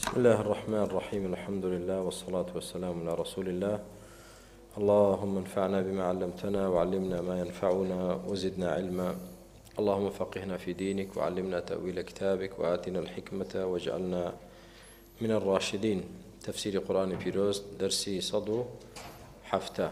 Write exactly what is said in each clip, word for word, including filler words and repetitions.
بسم الله الرحمن الرحيم الحمد لله والصلاة والسلام على رسول الله اللهم انفعنا بما علمتنا وعلمنا ما ينفعنا وزدنا علما اللهم فقهنا في دينك وعلمنا تأويل كتابك وآتنا الحكمة واجعلنا من الراشدين. تفسير قرآن بيروز درسي صدو حفتة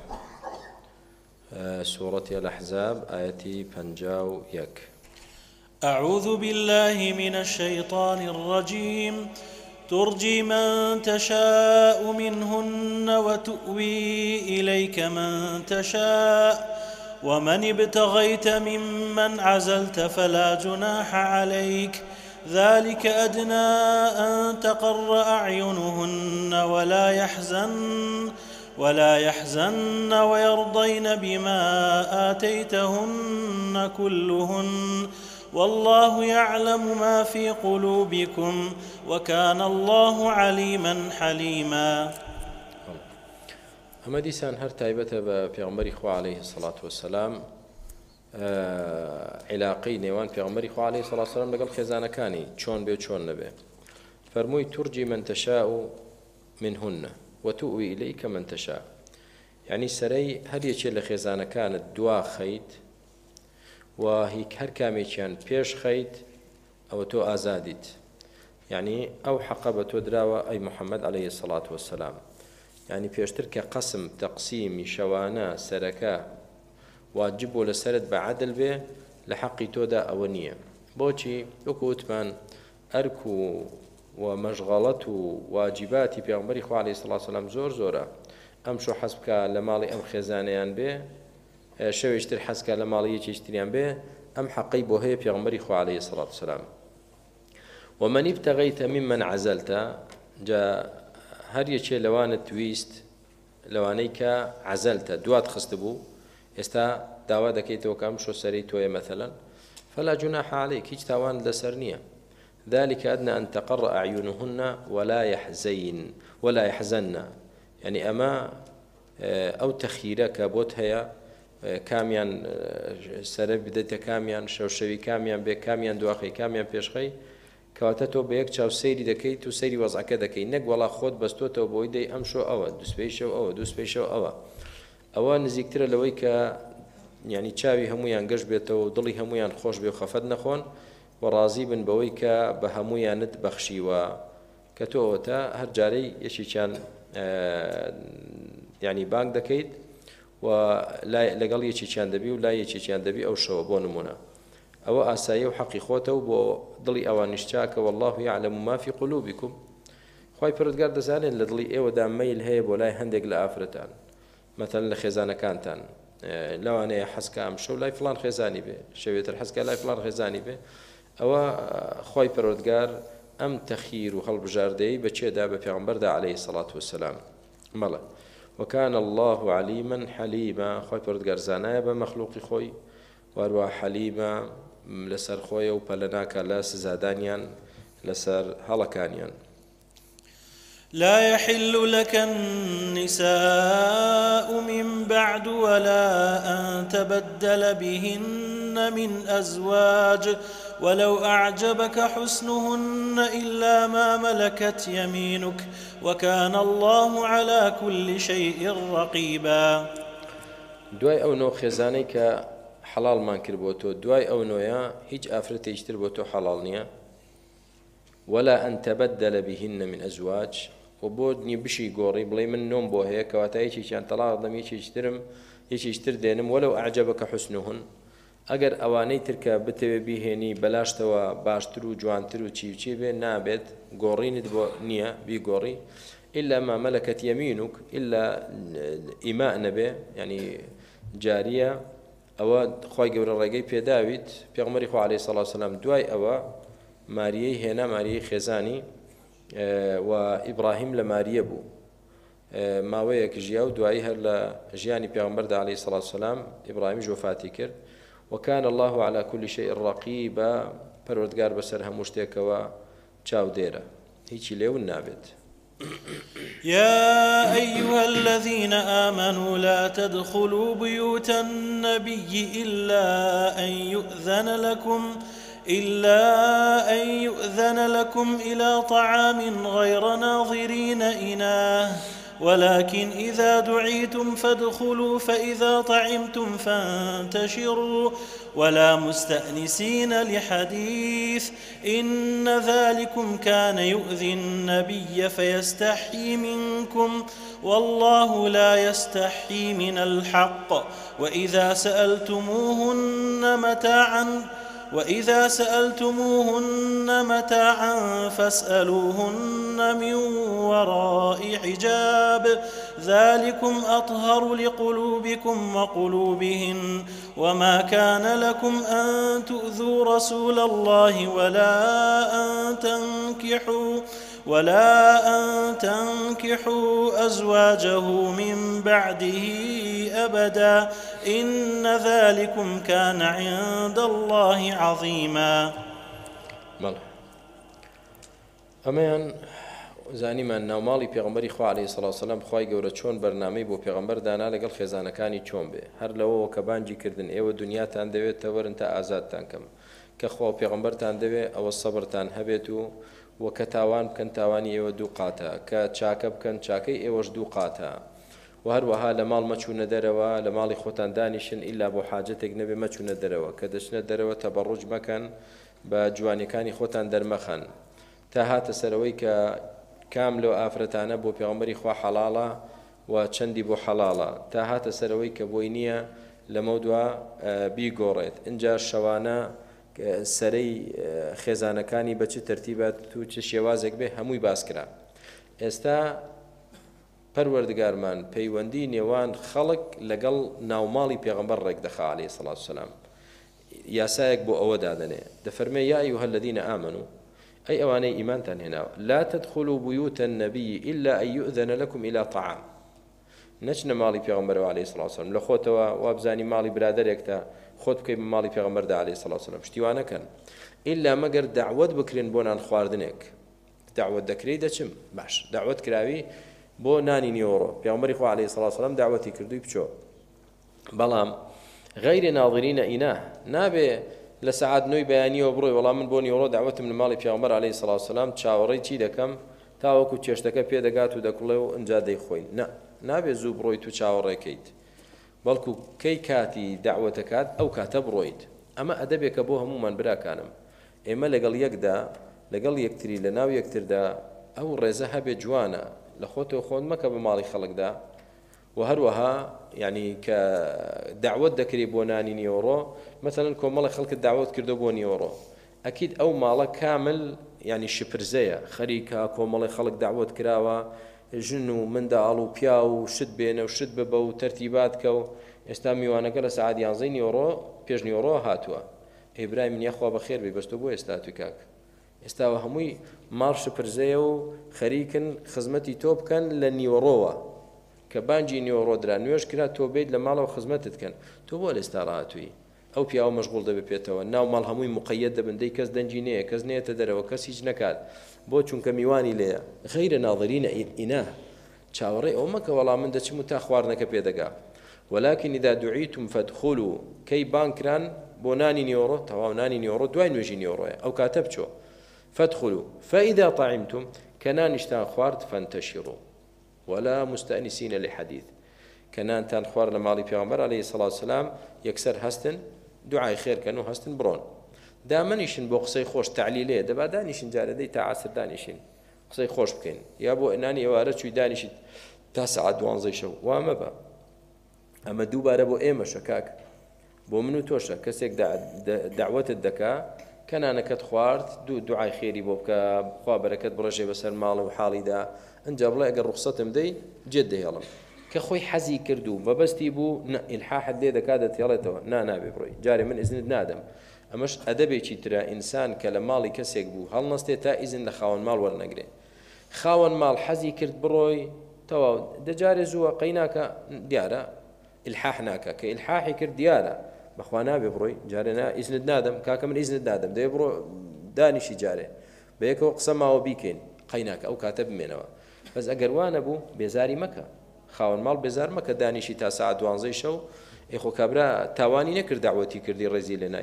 سورة الأحزاب آيتي بنجاو يك. أعوذ بالله من الشيطان الرجيم. ترجي من تشاء منهن وتؤوي إليك من تشاء ومن ابتغيت ممن عزلت فلا جناح عليك ذلك أدنى أن تقر أعينهن ولا يحزن ولا يحزن ويرضين بما آتيتهن كلهن والله يعلم ما في قلوبكم وكان الله عليما حليما. ئەمە دیسان هەر تایبەتە بە پێغەمبەری خوا عەلەیهی سەڵات وەسەلام عیلاقەی نێوان پێغەمبەری خوا عەلەیهی سەڵات وەسەلام لەگەڵ خێزانەکانی چۆن بێ چۆن نەبێ. فەرمووی تورجی من تەشاء منهن وتؤوی إليك من تشاء، یعنی سەرەی هەر یەکێ لە خێزانەکانت دوا خەیت و هیچ هەر کامێکیان پێش خەیت ئەوە تۆ ئازادیت، یعنی ئەو حەقە بە تۆ دراوە ئەی محەممەد عەلەیهی سەڵات وەسەلام. یعنی پێشتر کە قەسم تەقسیمی شەوانە سەرەکە واجب بۆ لەسەرت بە عەدل بێ لە حەقی تۆدا ئەوە نییە. بۆچی؟ وەکو وتمان ئەرک و و مەشغەڵەت و واجباتی پێغەمبەری خوا عەلەیهی سەڵات وەسەلام زۆر زۆرە. ئەم شۆ حەز بکە لە ماڵی ئەم خێزانەیان بێ، شەوێشتر حەزکە لە ماڵی یەکێشتریان بێ، ئەم حەقەی بۆ هەیە پێغەمبەری خوا عەلەیهی سەڵات وەسەلام. ومن ابتغيت ممن عزلت، جا هەر یەکێ لەوانت ویست لەوانەی کە عەزەلتە دوات خست بوو ئێستا داوا دەکەیتەوە کە ئەم شۆ سەرەی تۆیە مەثەلەن فلا جناح عليك، هیچ تاوان لەسەر نییە. ذلك أدنى أن تقر أعينهن ولا يحزين ولا يحزن، يعني ئەمە ئەو تەخیرە کە بۆت هەیە کامیان سەرە بدەیتە کامیان شەوشەوی کامیان بێ کامیان دواخەی کامیان پێشخەی، کەواتە تۆ بە یەک چاو سەیری دەکەیت و سەیری وەزعەکە دەکەیت، نەک وەڵا خۆت بەستۆتەوە بۆی دەی ئەم شۆ ئەوە دووسبەی شەو ئەوە دووسبەی شەو ئەوە. ئەوە نزیکترە لەوەی کە یعنی چاوی هەمویان گەشت بێتەوە و دڵی هەمویان خۆش بێ و خەفەت نەخۆن و ڕازی بن بەوەی کە بە هەمویانت بەخشیوە، کە تۆ ئەوەتە هەر جارەی یەکێکیان یعنی بانگ دەکەیت و لەگەڵ یەکێکیان دەبی و لای یەکێکیان دەبی ئەو شەوە بۆ نمونە. ئەوە ئاسایی و حەقی خۆتە و بۆ دڵی ئەوانیش چاکە والله يعلم ما في قلوبكم، خوای پەروەردگار دەزانێت لە دڵی ئێوەدا مەیل هەیە بۆ لای هەندێک لە ئافرەتان، مەثەڵەن لە خێزانەکانتان لەوانەیە حەزکە ئەم شەو لای فڵان خێزانی بێ، شەوێتر حەزکە لای فڵان خێزانی بێ. ئەوە خوای پەروەردگار ئەم تەخیر و هەڵبژاردەی بەچێدا بە پێغەمبەردا عەلەیهی سەڵات وەسەلام. مەڵێ وكان الله عليما حليما، خوای پەروەردگار زانایە بە مەخلوقی خۆی وەروە حەلیمە لەسەر خۆیە و پەلە ناکە لە سزادانیان لەسەر هەڵەکانیان. لا يحل لك النساء من بعد ولا أن تبدل بهن من أزواج ولو أعجبك حسنهن إلا ما ملكت يمينك وكان الله على كل شيء رقيبا. دوای ئەو نۆ خێزانەی کە حەڵاڵمان کرد بۆ تۆ، دوای ئەو نۆیە هیچ ئافرەتێکتر بۆ تۆ حەڵاڵ نییە. ولا أن تبدل بهن من أزواج، و بۆ نی بشی گۆڕی بڵێ من نۆم بۆ هەیە کەواتە یەکێکیان تەلاق دەم یەکێکترم یەکێکتر دێنم ولو أعجبك حسنهن، ئەگەر ئەوانەی ترکە بتەوێ بیهێنی بەلاشتەوە باشتر و جوانتر و چی چی بێ نابێت گۆڕینت بۆ نییە بیگۆڕی إلا ما ملكت يمينك، إلا ئیما نەبێ یعنی جاریە. ئەوە خوای گەورە ڕێگەی پێداویت پێغەمبەری خوا عەلەیهی سەڵات وەسەلام دوای ئەوە ماریەی هێنا ماریەی خێزانی و ئیبراهیم لە ماریە بوو ماوەیەک ژیا و دوایی هەر لە ژیانی پێغەمبەردا عەلەیهی سەڵات وەسەلام ئیبراهیمیش وەفاتی کرد. وكان الله على كل شيء رقيبا، پەروەردگار بەسەر هەموو شتێکەوە چاودێرە هیچی لێون نابێت. يا أيها الذين آمنوا لا تدخلوا بيوت النبي إلا أن يؤذن لكم إلا أن يؤذن لكم إلى طعام غير ناظرين إناه ولكن إذا دعيتم فادخلوا فإذا طعمتم فانتشروا ولا مستأنسين لحديث إن ذلكم كان يؤذي النبي فيستحيي منكم والله لا يستحيي من الحق وإذا سألتموهن متاعا وإذا سألتموهن متاعا فاسألوهن من وراء حجاب ذلكم أطهر لقلوبكم وقلوبهن وما كان لكم أن تؤذوا رسول الله ولا أن تنكحوا ولا أن تنكحوا أزواجه من بعده أبدا إن ذلكم كان عند الله عظيما. ماله أمان زانیمان ناوماڵی پێغەمبەری خوا عەلەیهی سەڵاتو وسەلام خوای گەورە چۆن بەرنامەی بۆ پێغەمبەر دانا لەگەڵ خێزانەکانی چۆن بێ هەر لەوەوە کە بانگی کردن ئێوە دنیاتان دەوێت تەوەرن تا ئازادتان کەم کە خوا پێغەمبەرتان دەوێت ئەوە سەبرتان هەبێت و وەکە تاوان بکەن تاوانی ئێوە دوو قاتە کە چاکە بکەن چاکەی ئێوەش دوو قاتە و هەروەها لە ماڵ مەچوونە دەرەوە لە ماڵی خۆتان دانیشن ئیلا بۆ حاجەتێک نەبێ مەچوونە دەرەوە کە دەچنە دەرەوە تەبەڕوج مەکەن بە جوانیەکانی خۆتان دەرمەخەن تا هاتە سەرەوەی کە کام لەو ئافرەتانە بۆ پێغەمبەری خوا حەڵاڵە و چەندی بۆ حەڵاڵە تا هاتە سەرەوەی کە بۆی نییە لەمە دووە بیگۆڕێت اینجا شەوانە سەرەی خێزانەکانی بە چ تەرتیبات و چ شێوازێک بێ هەمووی باسکرا ئێستا پەروەردگارمان پەیوەندی نێوان خەڵک لەگەڵ ناوماڵی پێغەمبەر ڕێک دەخا عەلەیهی سەڵاتو وسەلام یاسایەک بۆ ئەوە دادەنێ دەفەرمێ یا ئەیوهە الەذینە ئامەنوا أي أواني إيمان هنا لا تدخلوا بيوت النبي إلا أن يؤذن لكم إلى طعام نچنە ماڵی پێغەمبەر عەلەیهی سەڵاتو وسەلام لە خۆتەوە وابزانی ماڵی برادەرێکتە خۆت بکەی بە ماڵی پێغەمبەردا عەلەیهی سەڵاتو وسەلام شتیوانەکەن ئیلا مەگەر داعوت بکرێن بۆ نان خواردنێک داعوت دەکرێت دەچم باش داعوت کراوی بۆ نانی نیوەڕۆ پێغەمبەری خوا عەلەیهی سەڵاتو وسەلام داعوەتی کردووی بچۆ بەڵام غەیری ناظرینە ئیناه نابێ لە سەعات نۆی بەیانیەوە بڕۆی وەڵام من بۆ نیوەڕۆ داعوەتم لە ماڵی پێغەمبەر عەلەیهی سەڵاتو وسەلام چاوەڕێی چی دەکەم تاوەکو چێشتەکە پێدەگات و دەکوڵێ و ئەنجا دەیخۆین نە نابێ زوو بڕۆیت و چاوەڕێکەیت بەڵکو کەی کاتی داعوەتەکات ئەو کاتە بڕۆیت ئەمە ئەدەبێکە بۆ هەمومان براکانم ئێمە لەگەڵ یەکدا لەگەڵ یەکتری لە ناو یەکتردا ئەو ڕێزە هەبێ جوانە لە خۆتەوە خۆت مەکە بە ماڵی خەڵکدا و هەروەها یعنی کە داعوت دەکرێت بۆ نانی نیوەڕۆ مثلا کۆمەڵی خەڵکت داعوت کردو بۆ نیوەڕۆ ئەکید ئەو ماڵە کامل یعنی شپرزەیە خەریکە کۆمەڵی خەڵک داعوت کراوە ژن و منداڵ و پیا و شت بێنە و شت ببە و تەرتیبات کە و ئێستا میوانەکە لە سەعات یانزەی نیوەڕۆ پێش نیوەڕۆ هاتووە ئیبراهیم منیە خوا بەخێر بێ بەستۆ بۆ ئێستا توی کاک ئێستاوە هەمووی ماڵ شپرزەیە و خەریکن خزمەتی تۆ بکەن لە نیوەڕۆوە کە بانجی نیوەڕۆ درا نوێژ کرا تۆ بێت لە ماڵەوە خزمەتت کەن تۆ بۆ لێستا ڕاتووی ئەو پیاوە مەشغوڵ دەبێت پێێتەوە ناو ماڵ هەمووی مقەیەد دەبن دەی کەس دەنجی نەیە کەس نێتە دەرەوە کەس هیچ نەکات بۆ چونکە میوانی لێیە غەیرە ناظرینە ئیناه چاوەڕێ ئەو مەکە وەڵام من دەچم و تا خواردنەکە پێدەگا ولكن إذا دعيتم فادخلوا كي بانكران بۆ نانی نیوەڕۆ تەواو نانی نیوەڕۆ دوای نوێژی نیوەڕۆیە ئەو کاتە بچۆ فادخلوا فإذا طعمتم کە نانیشتان خوارد فانتشروا ولا مستأنسين لحديث كنانتان خوار لە ماڵی پێغەمبەر عەلەیهی سەڵاتو وسەلام یەکسەر هەستن دوعای خێرکەن و هەستن بڕۆن دامەنیشن بۆ قسەی خۆش تعلیلەیە دەبا دانیشن جارەدەی تا عەسر دانیشین قسەی خۆش بکەین یا بۆ نانی ئێوارە چووی دانیشیت تا سەعات دوانزەی شەو وا مەبە ئەمە دووبارە بۆ ئێمەشە کاک بۆ من و تۆشە کەسێک داعوەتت دەکا کەنانەکەت خوارد دوو دوعای خێری بۆ بکە خوا بەرەکەت بڕەژێ بەسەر ماڵ و حاڵیدا ئەنجا بڵێ ئەگەر ڕوخسەتم دەی جێت دەهێڵم کە خۆی حەزی کرد و بەبەستی بوو ئیلحاحت لێ دەکات دەتێڵێتەوە نا نابێ بڕۆی جارێ من ئیزنت نادەم ئەمەش ئەدەبێکی ترە ئینسان کە لە ماڵی کەسێک بوو هەڵنەستێت تا ئیزن لە خاوەن ماڵ وەرنەگرێ خاوەن ماڵ حەزی کرد بڕۆی تەواو دەجارێ زووە قەیناکە دیارە ئیلحاح ناکە کە ئیلحاحی کرد دیارە بەخوا نابێ بڕۆی جارێ نا ئیزنت نادەم کاکە من ئیزنت نادەم دەبێ بڕۆ دانیشی جارێ بە یەکەوە قسە ماوە بیکەین قەیناکە ئەو کاتە بمێنەوە بەس ئەگەر وانە بوو بێزاری مەکە خاوەن ماڵ بێزار مەکە دانیشی تا سەعات دوانزەی شەو ئێ خۆ کابرا تاوانی نەکرد داعوەتی کردی ڕێزی لێنایی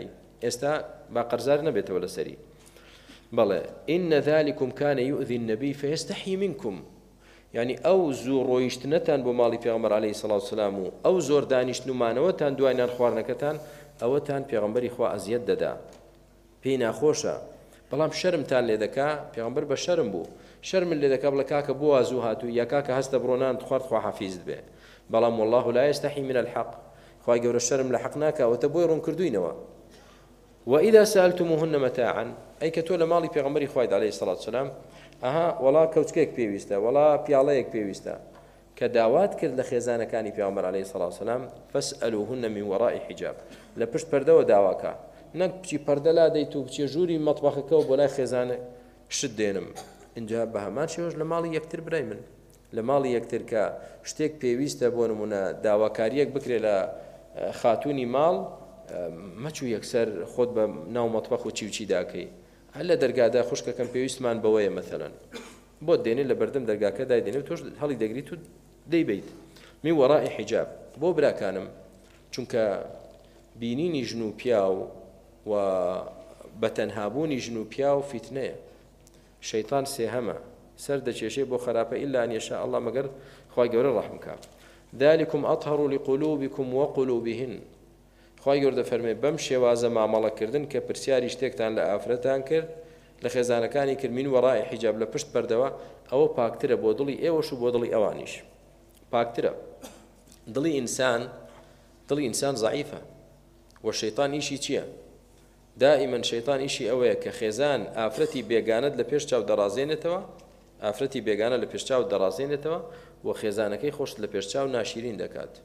ئێستا با قەرزار نەبێتەوە لەسەری بەڵێ إن ذلكم كان يؤذي النبي فيستحي منكم يعني ئەو زوو ڕۆیشتنەتان بۆ ماڵی پێغەمبەر عەلەیهی سەڵات وسەلام و ئەو زۆر دانیشتنمانەوەتان دوای نان خواردنەکەتان ئەوەتان پێغەمبەری خوا ئەزیەت دەدا پێی ناخۆشە بەڵام شەرمتان لێ دەکا پێغەمبەر بە شەرم بوو شەرمن لێ دەکا بڵێ کاکە بۆ وازوو هاتوو یا کاکە هەستە بڕۆنان خوارد خوا حەفیزت بێ بەڵام والله لا يستحي من الحق خوای گەورە شەرم لە حەق ناکاوەتە بۆی ڕوونکردووینەوە وإذا سألتموهن متاعا أي كتول مالي بيغمبري خوايد عليه الصلاة والسلام أها ولا كوتكيك بيويستا ولا بياليك بيويستا كداوات كرد لخيزانة كاني بيغمبر عليه الصلاة والسلام فاسألوهن من وراء حجاب لبشت پرده و داواكا نك بچي پرده لا ديتو بچي جوري مطبخك وبلا خيزانة شد دينم انجا بهمان شوش لمالي يكتر برايمن لمالي يكتر كا شتيك بيويستا بونمونا داواكاريك بكري لخاتوني مال مەچوو یەکسەر خۆت بە ناو مەتبەخ و چی و چی داکەی هەر لە دەرگادا خوشکەکەم پێویستمان بەوەیە مەثەلەن بۆ دێنێ لە بەردەم دەرگاکە دایدێنێ تۆش هەڵی دەگریت و دەیبیت من وەڕائی حیجاب بۆ براکانم چونکە بینینی ژن و پیا و بەتەنهابوونی ژن و پیا و فیتنەیە شەیطان سێهەمە سەر دەچێشێ بۆ خراپە ئیلا ئەن یەشاء الله مەگەر خوای گەورە ڕەحم کا ذلكم أطهر لقلوبكم وقلوبهن خوای گەورە فەرمێ بەم شێوازە مامەڵەکردن کە پرسیاری شتێکتان لە ئافرەتان کرد لە خێزانەکانی کرد من وەڕای حیجاب لە پشت پەردەوە ئەوە پاکترە بۆ دڵی ئێوەش و بۆ دڵی ئەوانیش پاکترە دڵی ئینسان دڵی ئینسان ضعیفە و شەیطان ئیشی چییە دائیمەن شەیطان ئیشی ئەوەیە کە خێزان ئافرەتی بێگانت لە پێش چاو دەڕازێنێتەوە ئافرەتی بێگانە لە پێش چاو دەڕازێنێتەوە و خێزانەکەی خۆش لە پێش چاو ناشیرین دەکات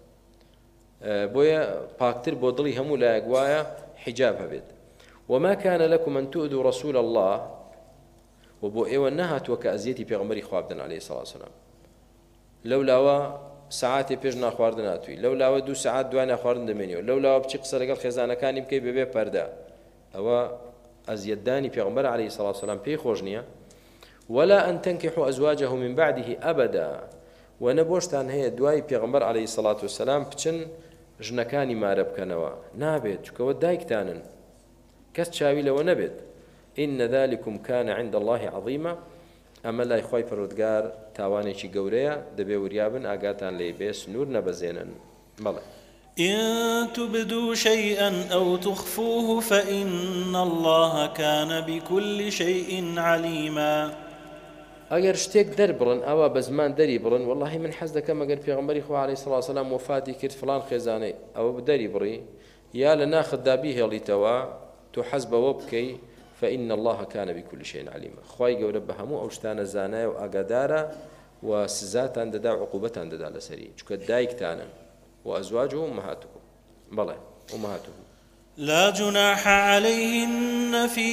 بۆیە پاکتر بۆ دڵی هەموو لایەک وایە حیجاب هەبێت وما كان لكم أن تؤذوا رسول الله وبو ئێوە نەهاتووە کە ئەزیەتی پێغەمبەری خوا بدەن عەلەیهی سەڵات وسەلام لەولاوە سەعاتێ پێش ناخواردن هاتووی لەولاوە دوو سەعات دوای ناخواردن دەمێنیەوە لەولاوە بچی قسە لەگەڵ خێزانەکانی بکەی بەبێ پەردە ئەوە ئەزیەتدانی پێغەمبەر عەلەیهی سەڵات وسەلام پێی خۆش نییە ولا أن تنكحوا أزواجه من بعده أبدا ونبوشتان هي دوای پێغەمبەر عەلەیهی سەڵات وسەلام بچن ژنەکانی مارە بکەنەوە نابێت چکەوە دایکتانن کەس چاوی لەوە نەبێت إن ذلكم كان عند الله عظيما ئەمە لای خوای پەروەردگار تاوانێکی گەورەیە دەبێ وریابن ئاگاتان لێ بێ سنوور نەبەزێنن بەڵێ إن تبدوا شيئا أو تخفوه فإن الله كان بكل شيء عليما ئەگەر شتێک دەربڕن ئەوە بە زمان دەری بڕن والله من حەز دەکەم ئەگەر پێغەمبەری خوا عەلەیهی سەڵات وسەلام وفاتی کرد فڵان خێزانەی ئەوە دەری بڕی یا لە ناخدا بیهێڵیتەوە تۆ حەز بەوە بکەی فإن الله كان بكل شيء عليما خوای گەورە بە هەموو ئەو شتانە زانایە و ئاگادارە و سزاتان دەدا و عقوبەتان دەدا لەسەری چونکە دایکتانن و ئەزواجه أمهاتكم بەڵێ أمهاتكم لا جناح عليهن في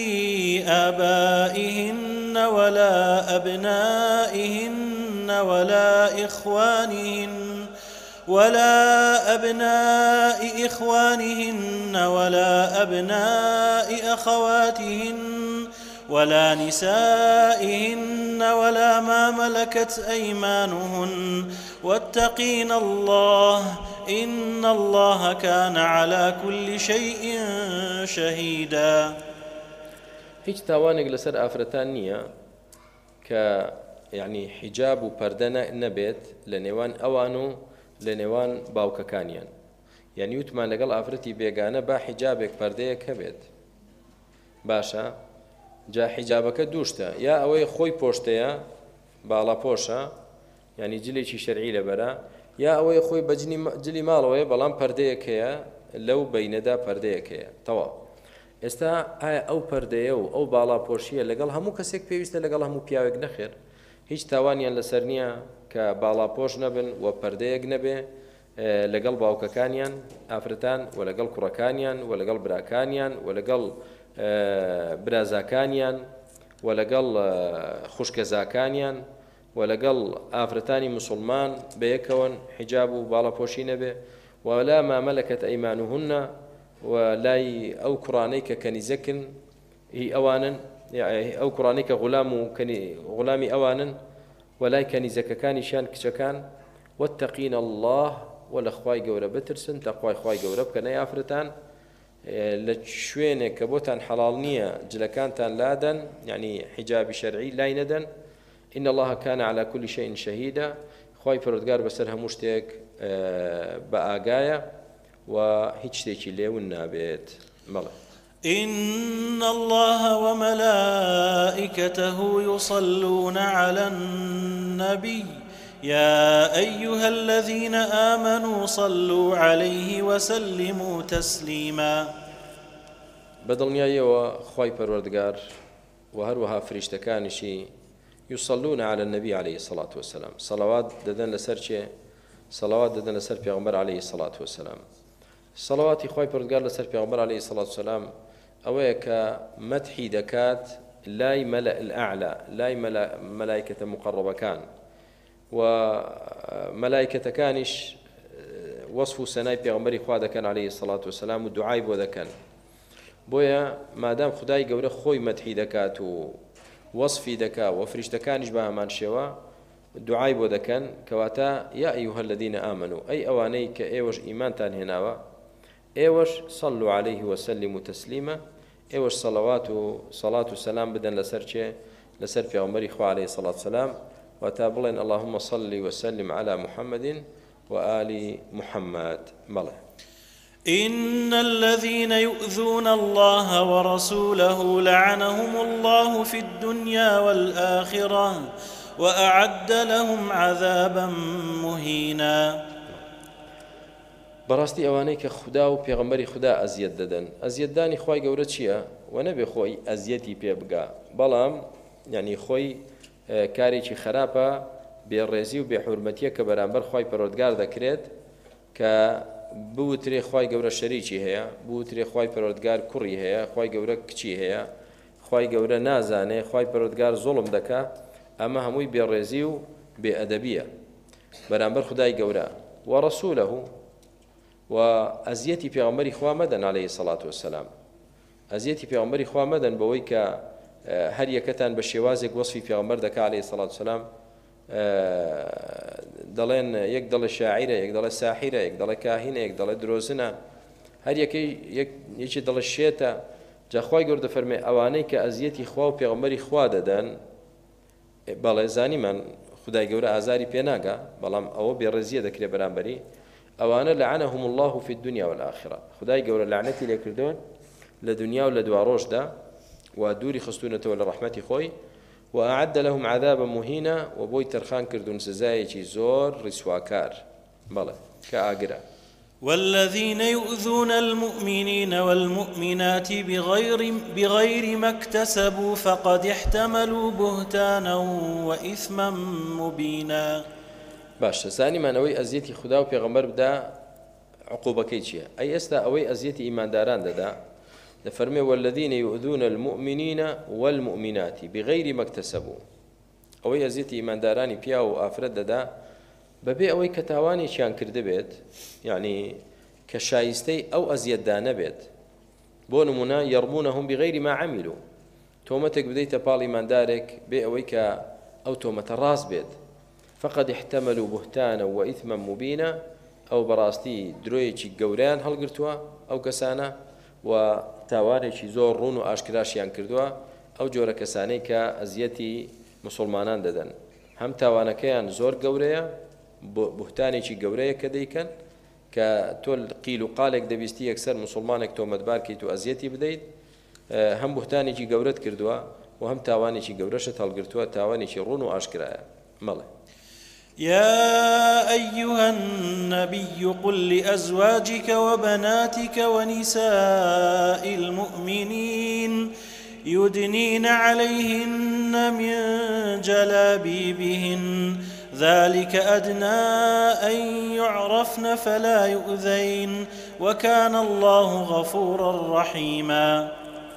آبائهن ولا أبنائهن ولا إخوانهن ولا أبناء إخوانهن ولا أبناء أخواتهن ولا نسائهن ولا ما ملكت أيمانهن واتقين الله إن الله كان على كل شيء شهيدا هیچ تاوانێک لەسەر ئافرەتان نییە کە یعنی حیجاب و پەردە نەبێت لە نێوان ئەوان و لە نێوان باوکەکانیان یعنی وتمان لەگەڵ ئافرەتی بێگانە با حیجابێک پەردەیەک هەبێت باشە جا حیجابەکە دووشتە یا ئەوەی خۆی پۆشتەیە باڵا پۆشە یعنی جلێکی شەرعی لەبەرە یا ئەوەی خۆی بە جلی ماڵەوەیە بەڵام پەردەیەک هەیە لەو بەینەدا پەردەیەک هەیە تەواو ئێستا ئایا ئەو پەردەیە و ئەو باڵا پۆشیە لەگەڵ هەموو کەسێک پێویستە لەگەڵ هەموو پیاوێک نەخێر هیچ تاوانیان لەسەر نییە کە باڵا پۆش نەبن و پەردەیەک نەبێ لەگەڵ باوکەکانیان ئافرەتان و لەگەڵ کوڕەکانیان و لەگەڵ براکانیان و لەگەڵ برازاکانیان و لەگەڵ خوشکەزاکانیان و لەگەڵ ئافرەتانی مسلمان بەیەکەوەن حیجاب و باڵاپۆشی نەبێ ولا ما ملكت أيمانهن ولای ئەو کوڕانەی کە کەنیزەکن هی ئەوانن ئەو کوڕانەی کە غولام و غولامی ئەوانن ولای کەنیزەکەکانیشیان کچەکان واتقین الله ولا خوای گەورە بترسن تەقوای خوای گەورە بکەنە ئافرەتان لە شوێنێک کە بۆتان حەڵاڵ نییە جلەکانتان لادەن یعنی حیجابی شەرعی لای نەدەن إن الله كان على كل شيء شهيدا خوای پەروەردگار بەسەر هەموو شتێک بە ئاگایە و هیچ شتێکی لێون نابێت. مەڵێ إن الله وملائكته يصلون على النبي يا أيها الذين آمنوا صلوا عليه وسلموا تسليما. بدڵنیایەوە خوای پەروەردگار و هەروەها فریشتەکانیشی يصلون على النبي عليه الصلاة والسلام صلوات ددن لسر چه صلوات ددن لسر پیغمبر عليه الصلاة والسلام. صلواتي خوای پەروەردگار لسر پیغمبر عليه الصلاة والسلام ئەوەیە کە مەدحی دەکات لای مەلأ الأعلى لای مەلایکەتە مقڕبەکان و مەلایکەتەکانیش وەصف و سەنای پێغەمبەری خوا دەکەن عليه الصلاة والسلام و دوعای بۆ دەکەن. بۆیە مادام خدای گەورە خۆی مەدحی دەکات و وەصفی دەکات و فریشتەکانیش بە هەمان شێوە دوعای بۆ دەکەن کەواتە یا ئەیها الذین ئامنوا ئەی ئەوانەی کە ئێوەش ئیمانتان هێناوە ئێوەش صلوا عليه وسلموا تسلیما ئێوەش سەڵەوات و سەڵات و سەلام بدەن لەسەر چێ لەسەر پێغەمبەری خوا عليه الصلاة والسلام وتا بڵێن اللهم صل وسلم على محمد وآل محمد. مەڵێ إن الذين يؤذون الله ورسوله لعنهم الله في الدنيا والآخرة وأعد لهم عذابا مهينا. بەڕاستی ئەوانەی کە خوددا و پێغەمبەری خوددا ئەزیەت دەدەن ئەزیەتدانی خوای گەورە چییە و نەبێ خۆی ئەزیەتی پێ بگا بەڵام یعنی خۆی کارێکی خراپە بێڕێزی و بێحورمەتیە کە بەرامبەر خوای پەروەردگار دەکرێت کە بوترێ خوای گەورە شەریکی هەیە بوترێ خوای پەروەردگار کوڕی هەیە خوای گەورە کچی هەیە خوای گەورە نازانێ خوای پەروەردگار زوڵم دەکا ئەمە هەمووی بێڕێزی و بێئەدەبیە بەرامبەر خودای گەورە و ڕەسوولەه و ئەزیەتی پێغەمبەری خوا مەدەن عليه الصلاة والسلام ئەزیەتی پێغەمبەری خوا مەدەن بەوەی کە هەر یەکەتان بە شێوازێک وەصفی پێغەمبەر دەکا عليه الصلاة والسلام دەڵێن یەک دەڵێ شاعیرە یەک دەڵێ ساحیرە یەک دەڵێ کاهینە یەک دەڵێ درۆزنە هەر یەکەی یەکی دەڵێ شێتە جا خوای گەورە دەفەرمێ ئەوانەی کە ئەزیەتی خوا و پێغەمبەری خوا دەدەن بەڵێ زانیمان خودای گەورە ئازاری پێ ناگا بەڵام ئەوە بێڕێزیە دەکرێت بەرامبەری ئەوانە لعنهم الله في الدنيا والآخرة خدای گەورە لعنەتی لێ کردوون لە دنیا و لە دوا ڕۆژدا و دووری خستوونەتەوە لە ڕەحمەتی خۆی و أعد لهم عذابا مهينا و بۆی تەرخان کردوون سزایەکی زۆر ڕیسواکار بەڵێ کە ئاگرە. والذين يؤذون المؤمنين والمؤمنات بغير بغير ما اكتسبوا فقد احتملوا بهتانا وإثما مبينا. باشە زانیمانەوەی ئەزیەتی خوددا و پێغەمبەر بدا عقوبەکەی چییە؟ ئەی ئێستا ئەوەی ئەزیەتی ئیمانداران دەدا دەفەرمێ والذين يؤذون المؤمنين والمؤمنات بغير ما اكتسبوا ئەوەی ئەزیەتی ئیماندارانی پیا و ئافرەت دەدا بەبێ ئەوەی کە تاوانێکیان کرده بێت یعنی کە شایستەی ئەو ئەزیەتدا نەبێت بۆ نمونە يرمونهم بغير ما عملوا تۆمەتێک بدەیتە پاڵ ئیماندارێک بێ ئەوەی کە ئەو تۆمەتە ڕاست بێت فقد احتملوا بهتانا وإثما مبينا أو براستي درويتشي جوران هالقرتوا أو كسانا وتوانيشي زور رون وأشكراشيان كردوا أو جورا كساني كأزيتي مسلمانان ددن هم توانا كيان زور جوريا بهتانيشي جوريا كديكن كتول قيل قالك دبيستي أكثر مسلمانك تومت باركي تو أزيتي بديت هم بهتانيشي جورت كردوا وهم تاوانيشي جورشت هالقرتوا تاوانيشي رون وأشكرايا ماله. يا أيها النبي قل لأزواجك وبناتك ونساء المؤمنين يدنين عليهن من جلابيبهن ذلك أدنى أن يعرفن فلا يؤذين وكان الله غفورا رحيما.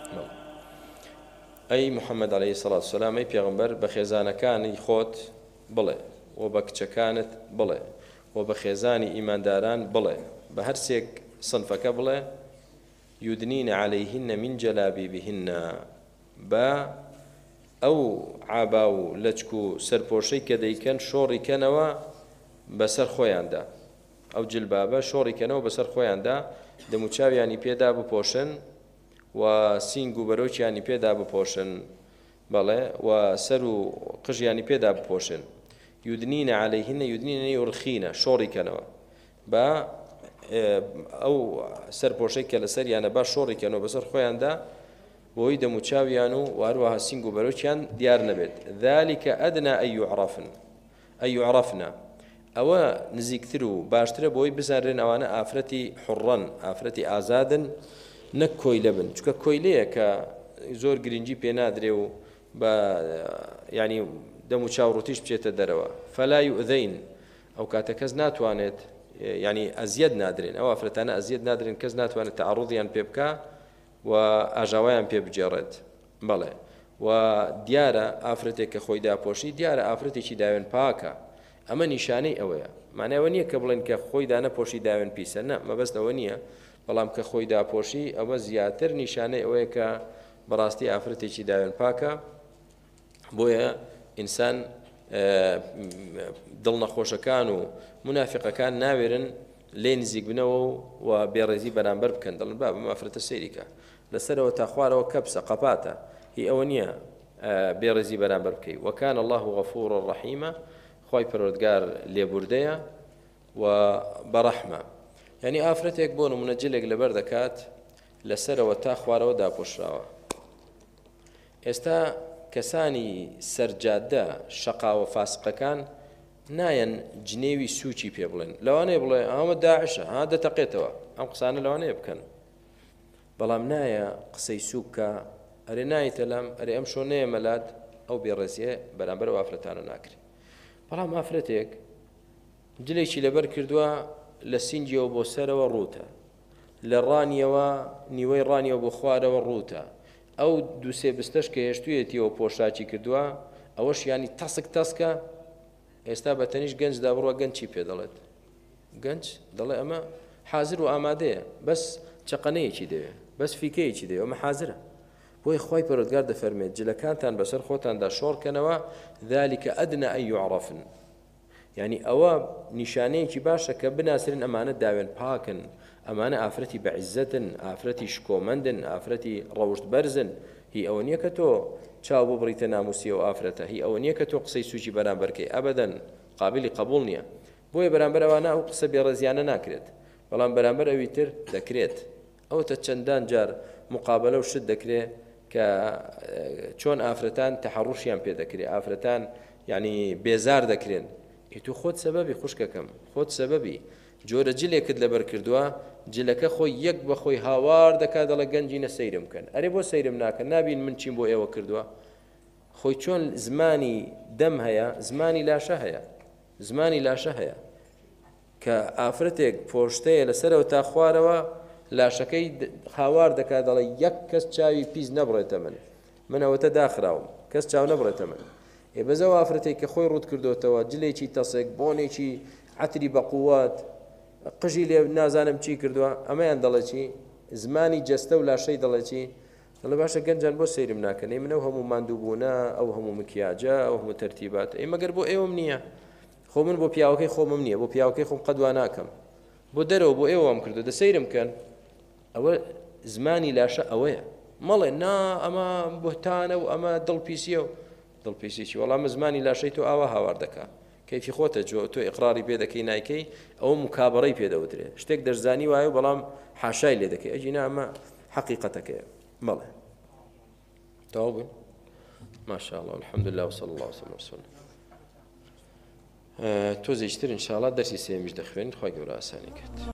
أي محمد عليه الصلاة والسلام أي پیغمبر بخزانة كان يخوت بڵێ و بە کچەکانت بڵێ و بە خێزانی ئیمانداران بڵێ بە هەر سێک سنفەکە بڵێ یودنینە عەلەیهن من جەلابیبهن بە ئەو عابا و لەچک و سەرپۆشەی کە دەیکەن شۆڕیکەنەوە بەسەر خۆیاندا ئەو جلبابە شۆڕیکەنەوە بەسەر خۆیاندا دەموچاویانی پێدا بپۆشن و سینگ و بەرۆکیانی پێدا بپۆشن بەڵێ و سەر و قژیانی پێدا بپۆشن یودنینە عەلەیهینە یودنینە یورخینە شۆڕیکەنەوە بە ئەو سەرپۆشەی کە لەسەریانە با شۆڕیکەنەوە بەسەر خۆیاندا بۆی دەموچاویان و واروەها سینگ و بەرۆکیان دیار نەبێت ذلكە ئەدنا ئەن یوعرفن ئەن یوعرفنا ئەوە نزیکتر و باشترە بۆی بزانرێن ئەوانە ئافرەتی حوڕەن ئافرەتی ئازادن نەک کۆیلە بن چونکە کۆیلەیە کە زۆر گرنگی پێ نادرێ و بە ینی دەم و چاوڕوتیش بچێتە دەرەوە فەلا یؤذەین ئەو کاتە کەس ناتوانێت ینی ئەزیەت نادرێن ئەو ئافرەتانە ئەزیەت نادرێن کەس ناتوانێت تەعەڕوضیان پێ بکە و ئاژاوایان پێ بجێڕێت بەڵێ و دیارە ئافرەتێک کە خۆی داپۆشی دیارە ئافرەتێکی داوێن پاکە ئەمە نیشانەی ئەوەیە مانایەوە نییە کە بڵێن کە خۆی دانەپۆشی داوێن پیسە نە مەبەستەوە نییە بەڵام کە خۆی داپۆشی ئەوە زیاتر نیشانەی ئەوەیە کە بەڕاستی ئافرەتێکی داوێن پاکە بۆیە ئینسان دڵنەخۆشەکان و منافقەکان ناوێرن لێ نزیک بنەوە و بێڕێزی بەرامبەر بکەن دەڵن با بەم ئافرەتە سەیریکە لەسەرەوە تا خوارەوە کەپسە قەپاتە هی ئەوە نییە بێڕێزی بەرامبەر بکەی وەکان الله غەفوورا ڕەحیمە خوای پەروەردگار لێبوردەیە و بەڕەحمە یعنی ئافرەتێک بۆ نمونە جلێک لەبەر دەکات لەسەرەوە تا خوارەوە داپۆشراوە ئێستا کەسانی سەرجادە شەقاوە فاسقەکان نایەن جنێوی سوچی پێ بڵێن لەوانەیە بڵێ ئەمە داعشە ها دەتەقێتەوە ئەم قسانە لەوانەیە بکەن بەڵام نایە قسەی سووکە ئەرێ نایتە لەم ئەرێ ئەم شۆنەیە مەلات ئەو بێڕێزیە بەرامبەر ئەو ئافرەتانە ناکرێت بەڵام ئافرەتێک جلێکی لەبەر کردووە لە سینجیەوە بۆ سەرەوە ڕووتە لە ڕانیەوە نیوەی ڕانیەوە بۆ خوارەوە ڕووتە ئەو دووسێ بستەش کە هێشتوویەتیەوە پۆشاکی کردووە ئەوەش ینی تەسک تەسکە ئێستا بە تەنیش گەنج دابڕوە گەنجی پێ دەڵێت گەنج دەڵێ ئەمە حازر و ئامادەیە بەس چەقەنەیەکی دەوێت بەس فیکەیەکی دەوێت ئەمە حازرە بۆی خۆی پەروەردگار دەفەرمێت جلەکانتان بەسەر خۆتاندا شۆڕکەنەوە ذلكە ئەدنا ئەن یوعرفن یعنی ئەوە نیشانەیەکی باشە کە بناسرن ئەمانە داوێن پاکن ئەمانە ئافرەتی بەعیزەتن ئافرەتی شکۆمەندن ئافرەتی ڕەوشت بەرزن هی ئەوە نییە کە تۆ چاو بۆ بڕیتە ناموسی و ئافرەتە هی ئەوە نییە کە تۆ قسەی سوچی بەرامبەرکەی ئەبەدەن قابلی قبول نییە بۆیە بەرامبەر ئەوانە ئەو قسە بێڕێزیانە ناکرێت بەڵام بەرامبەر ئەوی تر دەکرێت ئەوتە چەندان جار مقابلە و شت دەکرێت کە چۆن ئافرەتان تەحەڕوشیان پێ دەکرێت ئافرەتان یعنی بێزار دەکرێن ئیتو خۆت سەبەبی خوشکەکەم خۆت سەبەبی جۆرە جلێکت لەبەر کردووە جلەکە خۆی یەک بە خۆی هاوار دەکات دەڵە گەنجینە سەیرم بکەن ئەرێ بۆ سەیرم ناکەن نابین من چیم بۆ ئێوە کردووە خۆی چۆن زمانی دەم هەیە زمانی لاشە هەیە زمانی لاشە هەیە کە ئافرەتێک پۆشتەیە لەسەرەوە تا خوارەوە لاشەکەی هاوار دەکات دەڵێ یەک کەس چاوی پیس نەبڕێتە من من ئەوەتە داخراوم کەس چاو نەبڕێتە من ێ بەزەو ئافرەتێک کە خۆی ڕوت کردوتەوە جلێکی تەسێک بۆنێکی عەتری بەقووات قژی لێ نازانم چی کردووە ئەمەیان دەڵێ چی زمانی جەستە و لاشەی دەڵێ چی دەڵێ باشە گەنجان بۆ سەیرم ناکەن ئێ منە ئەو هەموو ماندووبوونە ئەو هەموو مکیاجە ئەو هەموو تەرتیبات ئێ مەگەر بۆ ئێوەم نییە خۆ من بۆ پیاوەکەی خۆمم نییە بۆ پیاوەکەی خۆم قەدوا ناکەم بۆ دەرەوە بۆ ئێوەم کردو دەسەیرم کەن ئەوە زمانی لاشە ئەوەیە مەڵێ نا ئەمە بوهتانە و ئەمە دڵپیسیە و دڵپیسیی وەڵام زمانی لاشەی تۆ ئاوا هاوار دەکا کەیفی خۆتە جۆ تۆ ئیقراری پێ دەکەی نایکەی ئەوە مکابڕەی پێدەوترێ شتێک دەرزانی وایە بەڵام حاشای لێ دەکەی ئەجینا ئەمە حەقیقەتەکەیە بەڵێ تەواو بووین ماشاءالله الحەمدولله وصلی الله وسلم وسلم تۆزێکتر ئینشاءالله دەرسی سێمیش دەخوێنین خۆی گەورە ئاسانی کرد